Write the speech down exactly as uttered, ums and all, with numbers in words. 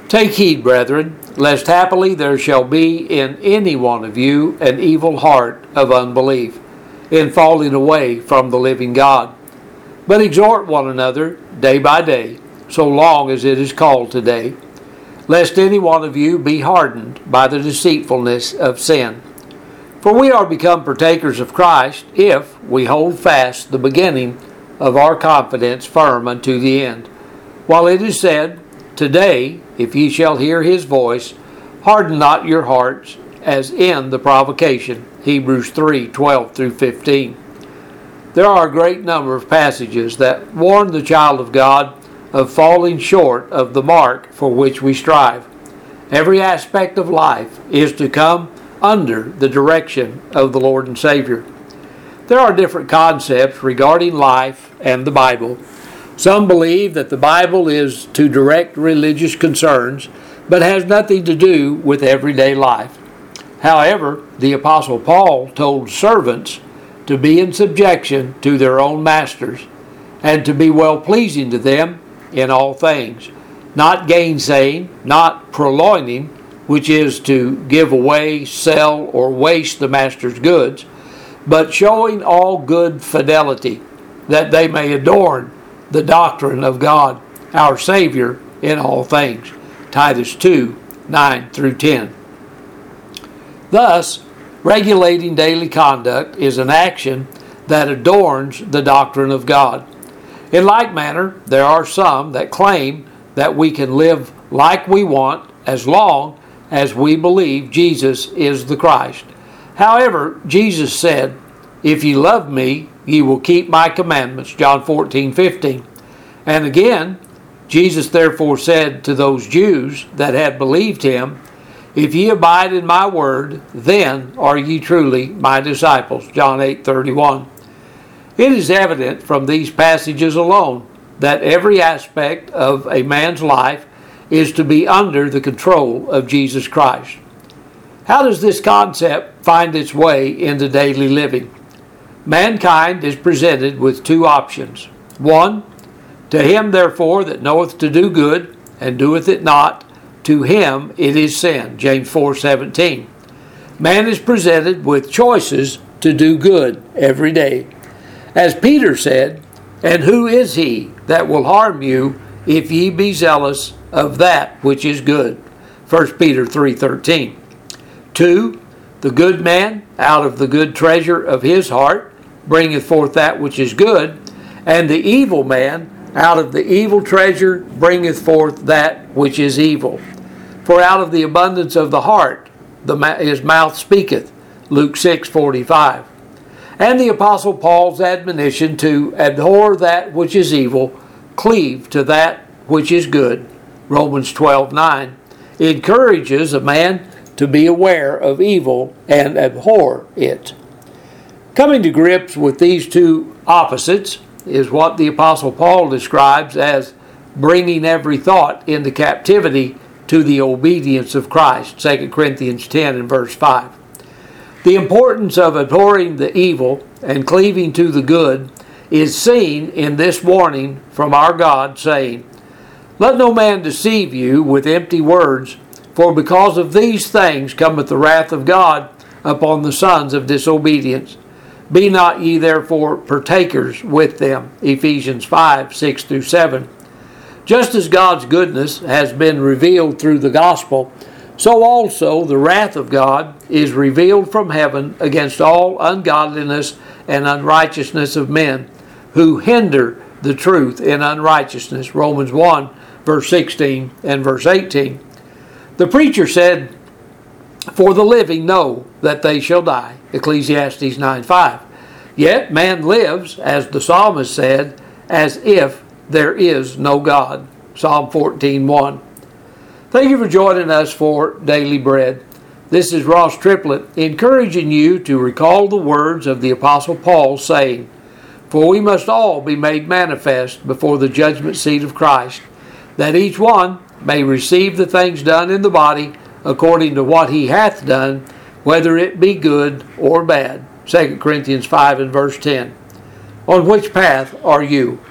Take heed, brethren, lest haply there shall be in any one of you an evil heart of unbelief, in falling away from the living God. But exhort one another day by day, so long as it is called today, lest any one of you be hardened by the deceitfulness of sin. For we are become partakers of Christ, if we hold fast the beginning of our confidence firm unto the end. While it is said, Today, if ye shall hear his voice, harden not your hearts, as in the provocation. Hebrews three, twelve through fifteen. There are a great number of passages that warn the child of God of falling short of the mark for which we strive. Every aspect of life is to come under the direction of the Lord and Savior. There are different concepts regarding life and the Bible. Some believe that the Bible is to direct religious concerns, but has nothing to do with everyday life. However, the Apostle Paul told servants to be in subjection to their own masters, and to be well-pleasing to them in all things, not gainsaying, not purloining, which is to give away, sell, or waste the master's goods, but showing all good fidelity, that they may adorn the doctrine of God, our Savior, in all things. Titus two, nine through ten. Thus, regulating daily conduct is an action that adorns the doctrine of God. In like manner, there are some that claim that we can live like we want as long as we believe Jesus is the Christ. However, Jesus said, If ye love me, ye will keep my commandments, John fourteen, fifteen. And again, Jesus therefore said to those Jews that had believed him, If ye abide in my word, then are ye truly my disciples, John eight, thirty-one. It is evident from these passages alone that every aspect of a man's life is to be under the control of Jesus Christ. How does this concept find its way into daily living? Mankind is presented with two options. One, to him therefore that knoweth to do good, and doeth it not, to him it is sin, James four, seventeen. Man is presented with choices to do good every day. As Peter said, And who is he that will harm you, if ye be zealous of that which is good? First Peter three, thirteen. Two, the good man out of the good treasure of his heart bringeth forth that which is good, and the evil man out of the evil treasure bringeth forth that which is evil. For out of the abundance of the heart the his mouth speaketh, Luke six, forty-five. And the Apostle Paul's admonition to abhor that which is evil, cleave to that which is good, Romans twelve, nine, encourages a man to be aware of evil and abhor it. Coming to grips with these two opposites is what the Apostle Paul describes as bringing every thought into captivity to the obedience of Christ, Second Corinthians ten and verse five. The importance of abhorring the evil and cleaving to the good is seen in this warning from our God, saying, Let no man deceive you with empty words, for because of these things cometh the wrath of God upon the sons of disobedience. Be not ye therefore partakers with them, Ephesians five, six through seven. Just as God's goodness has been revealed through the gospel, so also the wrath of God is revealed from heaven against all ungodliness and unrighteousness of men, who hinder the truth in unrighteousness, Romans one, verse sixteen and verse eighteen. The preacher said, For the living know that they shall die, Ecclesiastes nine, five. Yet man lives, as the psalmist said, as if there is no God, Psalm fourteen, one. Thank you for joining us for Daily Bread. This is Ross Triplett, encouraging you to recall the words of the Apostle Paul, saying, For we must all be made manifest before the judgment seat of Christ, that each one may receive the things done in the body according to what he hath done, whether it be good or bad. Second Corinthians five and verse ten. On which path are you?